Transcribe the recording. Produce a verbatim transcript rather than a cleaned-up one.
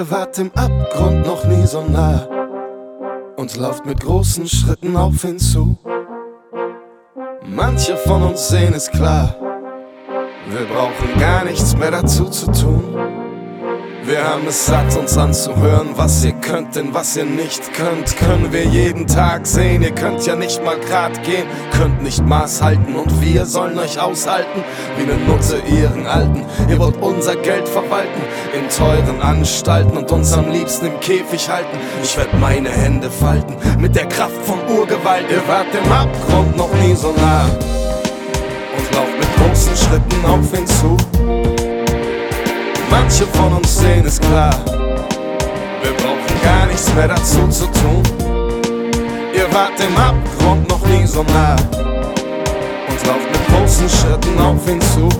Ihr wart im Abgrund noch nie so nah und lauft mit großen Schritten auf ihn zu. Manche von uns sehen es klar, wir brauchen gar nichts mehr dazu zu tun. Wir haben es satt, uns anzuhören, was ihr könnt, denn was ihr nicht könnt, können wir jeden Tag sehen. Ihr könnt ja nicht mal grad gehen, könnt nicht Maß halten und wir sollen euch aushalten wie ne Nutte ihren Alten. Ihr wollt unser Geld verwalten in teuren Anstalten und uns am liebsten im Käfig halten. Ich werd meine Hände falten mit der Kraft von Urgewalt. Ihr wart im Abgrund noch nie so nah und lauft mit großen Schritten auf ihn zu. Manche von uns sehen es klar, wir brauchen gar nichts mehr dazu zu tun. Ihr wart im Abgrund noch nie so nah und lauft mit großen Schritten auf ihn zu.